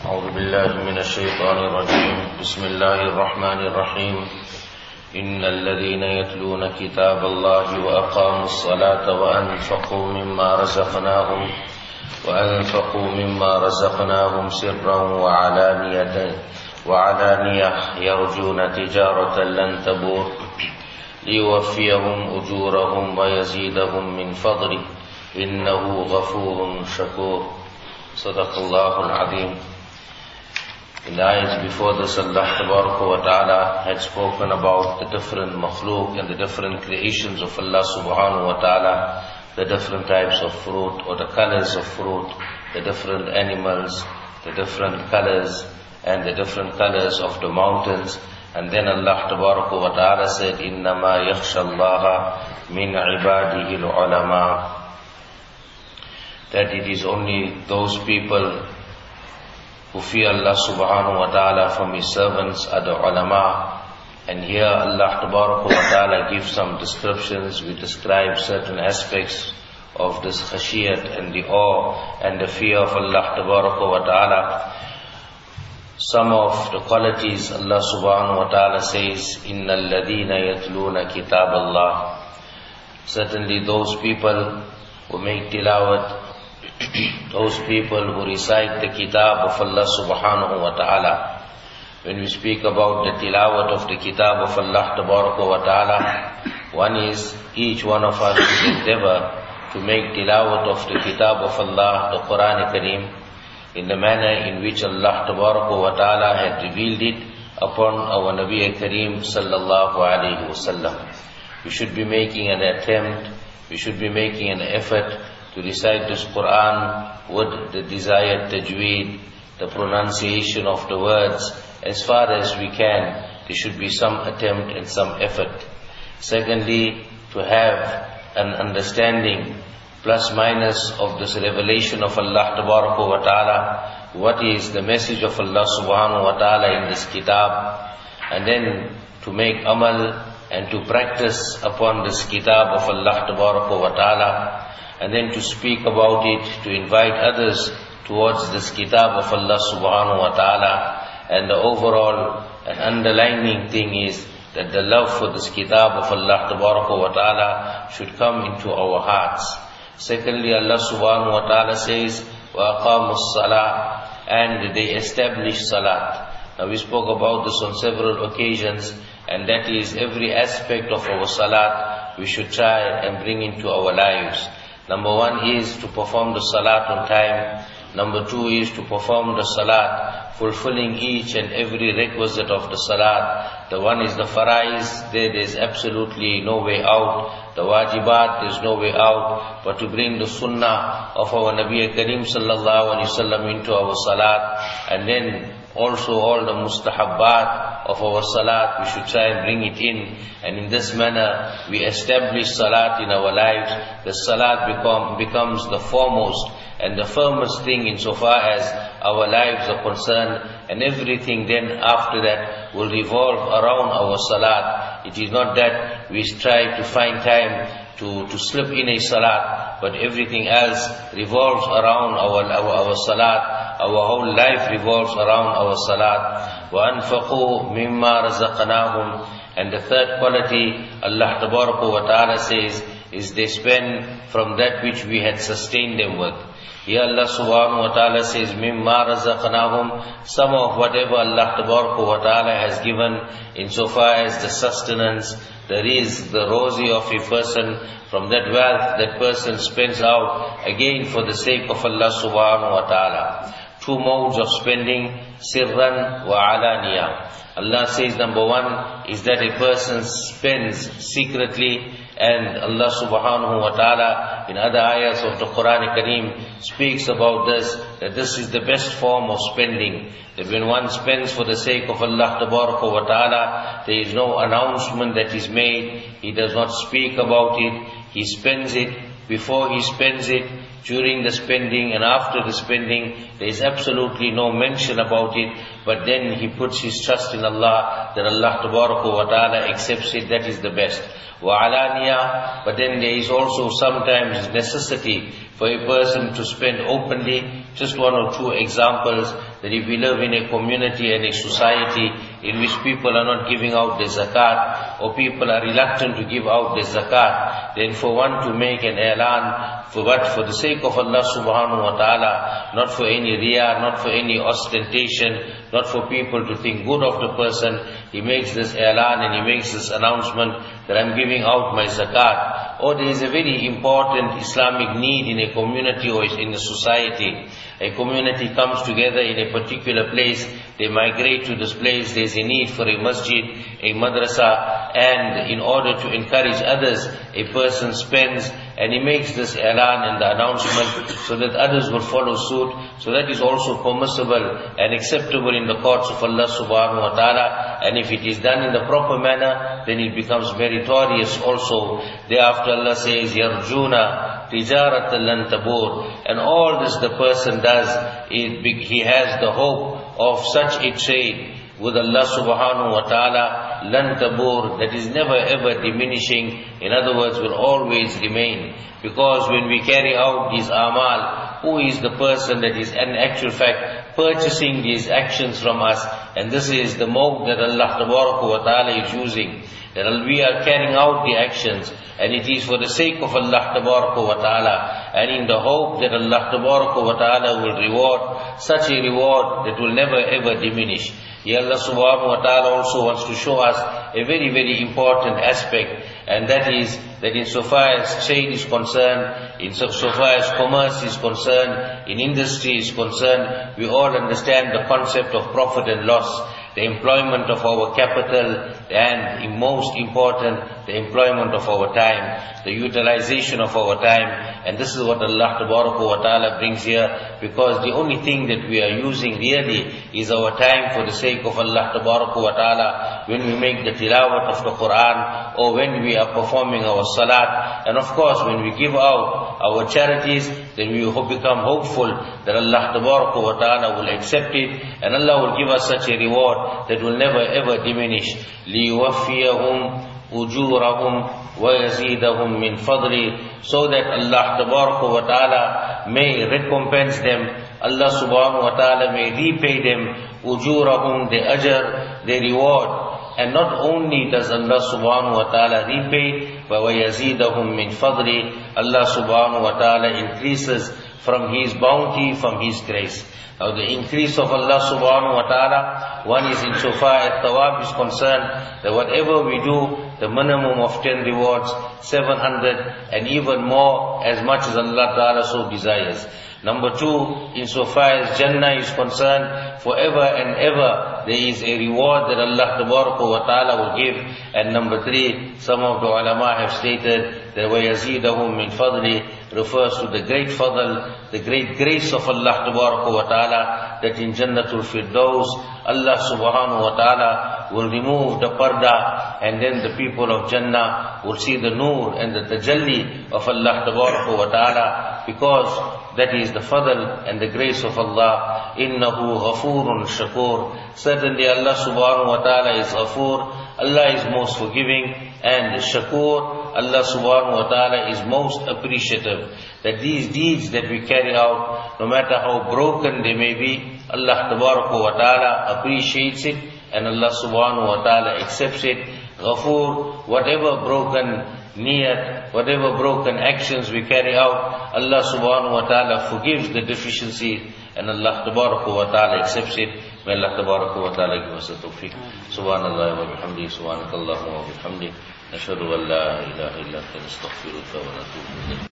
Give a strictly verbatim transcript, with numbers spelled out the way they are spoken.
أعوذ بالله من الشيطان الرجيم بسم الله الرحمن الرحيم إن الذين يتلون كتاب الله وأقاموا الصلاة وأنفقوا مما رزقناهم وأنفقوا مما رزقناهم سرا وعلانية وعلانية يرجون تجارة لن تبور ليوفيهم أجورهم ويزيدهم من فضله إنه غفور شكور صدق الله العظيم. In the ayahs before this, Allah Tabaraka wa Ta'ala had spoken about the different makhluk and the different creations of Allah Subhanahu wa Ta'ala, the different types of fruit or the colors of fruit, the different animals, the different colors and the different colors of the mountains. And then Allah Tabaraka wa Ta'ala said, إِنَّمَا يَخْشَى اللَّهَ مِنْ عِبَادِهِ الْعُلَمَاءِ, that it is only those people who fear Allah subhanahu wa ta'ala from His servants are the ulama. And here Allah tabaraka wa ta'ala gives some descriptions. We describe certain aspects of this khashiyat and the awe and the fear of Allah tabaraka wa ta'ala. Some of the qualities Allah subhanahu wa ta'ala says, إِنَّ الَّذِينَ يَتْلُونَ كِتَابَ اللَّهِ, certainly those people who make tilawat, those people who recite the kitab of Allah subhanahu wa ta'ala. When we speak about the tilawat of the kitab of Allah tabaraka wa ta'ala, one is each one of us should endeavor to make tilawat of the kitab of Allah, the Quran Kareem, in the manner in which Allah tabaraka wa ta'ala had revealed it upon our Nabi Kareem sallallahu alayhi wa sallam. We should be making an attempt, we should be making an effort to recite this Quran with the desired tajweed, the pronunciation of the words, as far as we can. There should be some attempt and some effort. Secondly, to have an understanding, plus minus, of this revelation of Allah Tabaraka wa Ta'ala. What is the message of Allah Subhanahu wa Ta'ala in this kitab? And then to make amal and to practice upon this kitab of Allah Tabaraka wa Ta'ala. And then to speak about it, to invite others towards this kitab of Allah subhanahu wa ta'ala. And the overall and underlining thing is that the love for this kitab of Allah tabaraka wa ta'ala should come into our hearts. Secondly, Allah subhanahu wa ta'ala says, وَأَقَامُوا الصَّلَاةِ, and they establish salat. Now we spoke about this on several occasions, and that is every aspect of our salat we should try and bring into our lives. Number one is to perform the salat on time. Number two is to perform the salat, fulfilling each and every requisite of the salat. The one is the farais, there is absolutely no way out. The wajibat, there is no way out. But to bring the sunnah of our Nabi Kareem sallallahu alayhi wa sallam into our salat. And then also all the mustahabbat of our salat, we should try and bring it in. And in this manner, we establish salat in our lives. The salat become, becomes the foremost and the firmest thing insofar as our lives are concerned. And everything then after that will revolve around our salat. It is not that we try to find time to, to slip in a salat, but everything else revolves around our, our, our salat. Our whole life revolves around our salat. وَأَنْفَقُوا مِمَّا رَزَقْنَاهُمْ, and the third quality Allah Tabaraka wa Ta'ala says is they spend from that which we had sustained them with. Here Allah Subhanahu wa Ta'ala says, مِمَّا رَزَقْنَاهُمْ, some of whatever Allah Tabaraka wa Ta'ala has given insofar as the sustenance, the rizq, the rozi of a person. From that wealth that person spends out again for the sake of Allah Subhanahu wa Ta'ala. Two modes of spending, sirran wa alaniya. Allah says number one is that a person spends secretly, and Allah subhanahu wa ta'ala in other ayahs of the Quran Kareem speaks about this, that this is the best form of spending. That when one spends for the sake of Allah tabaraka wa ta'ala, there is no announcement that is made, he does not speak about it, he spends it. Before he spends it, during the spending and after the spending, there is absolutely no mention about it. But then he puts his trust in Allah, that Allah tabaraka wa ta'ala accepts it, that is the best. Wa alaniya, but then there is also sometimes necessity for a person to spend openly, just one or two examples, that if we live in a community and a society in which people are not giving out the zakat, or people are reluctant to give out the zakat, then for one to make an i'lan, for what? For the sake of Allah subhanahu wa ta'ala, not for any riya, not for any ostentation, not for people to think good of the person, he makes this i'lan and he makes this announcement that I'm giving out my zakat. Or there is a very important Islamic need in a community or in a society. A community comes together in a particular place, they migrate to this place, there is a need for a masjid, a madrasa, and in order to encourage others, a person spends and he makes this i'lan and the announcement so that others will follow suit. So that is also permissible and acceptable in the courts of Allah subhanahu wa ta'ala, and if it is done in the proper manner, then it becomes meritorious also. Thereafter Allah says, Yarjuna tijaratan lan tabur, and all this the person does, it, he has the hope of such a trade with Allah subhanahu wa ta'ala, lan tabur, that is never ever diminishing, in other words will always remain. Because when we carry out these amal, who is the person that is in actual fact purchasing these actions from us? And this is the mode that Allah wa ta'ala is using, that we are carrying out the actions, and it is for the sake of Allah wa ta'ala, and in the hope that Allah wa ta'ala will reward such a reward that will never ever diminish. Here Allah subhanahu wa ta'ala also wants to show us a very very important aspect, and that is that insofar as trade is concerned, insofar as commerce is concerned, in industry is concerned, we all understand the concept of profit and loss, the employment of our capital, and most important, the employment of our time, the utilization of our time. And this is what Allah wa ta'ala brings here, because the only thing that we are using really is our time for the sake of Allah wa ta'ala, when we make the tilawat of the Quran, or when we are performing our salat, and of course when we give out our charities, then we will become hopeful that Allah wa ta'ala will accept it, and Allah will give us such a reward that will never ever diminish. لِيُوَفِّيَهُمْ أُجُورَهُمْ وَيَزِيدَهُمْ مِنْ فَضْلِ, so that Allah wa ta'ala may recompense them, Allah subhanahu wa ta'ala may repay them, ujurahum, the ajr, the reward. And not only does Allah subhanahu wa ta'ala repay, but وَيَزِيدَهُمْ مِنْ فَضْلِ, Allah subhanahu wa ta'ala increases from His bounty, from His grace. Now the increase of Allah subhanahu wa ta'ala, one is insofar as thawab is concerned, that whatever we do, the minimum of ten rewards, seven hundred, and even more, as much as Allah ta'ala so desires. Number two, insofar as Jannah is concerned, forever and ever there is a reward that Allah wa ta'ala will give. And number three, some of the ulama have stated that وَيَزِيدَهُمْ مِنْ فَضْلِ refers to the great fadl, the great grace of Allah wa ta'ala, that in Jannatul Firdaus, Allah subhanahu wa ta'ala will remove the parda, and then the people of Jannah will see the nur and the tajalli of Allah wa ta'ala, because that is the fadl and the grace of Allah. Innahu ghafurun shakur. Certainly Allah subhanahu wa ta'ala is ghafur, Allah is most forgiving, and shakur, Allah subhanahu wa ta'ala is most appreciative. That these deeds that we carry out, no matter how broken they may be, Allah wa ta'ala appreciates it, and Allah subhanahu wa ta'ala accepts it. Ghafur, whatever broken niyat, whatever broken actions we carry out, Allah subhanahu wa ta'ala forgives the deficiency, and Allah wa ta'ala accepts it. May Allah wa ta'ala give us the tawfiq. Subhanallah wa bihamdi, subhanakallahumma wa bihamdi, nashhadu an la ilaha illa anta nastaghfiruka wa natubu ilayk.